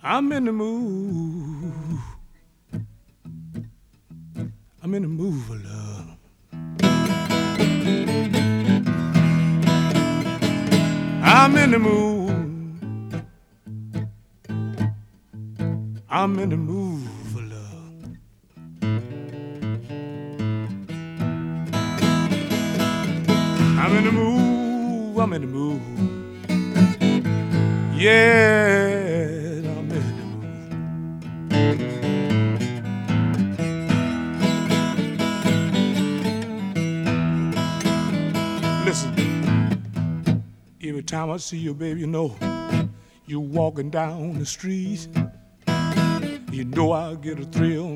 I'm in the mood. I'm in the mood for love. I'm in the mood. I'm in the mood for love. I'm in the mood. I'm in the mood. Yeah, I'm in the mood. Listen, every time I see you, baby, you know you walking down the street. You know I get a thrill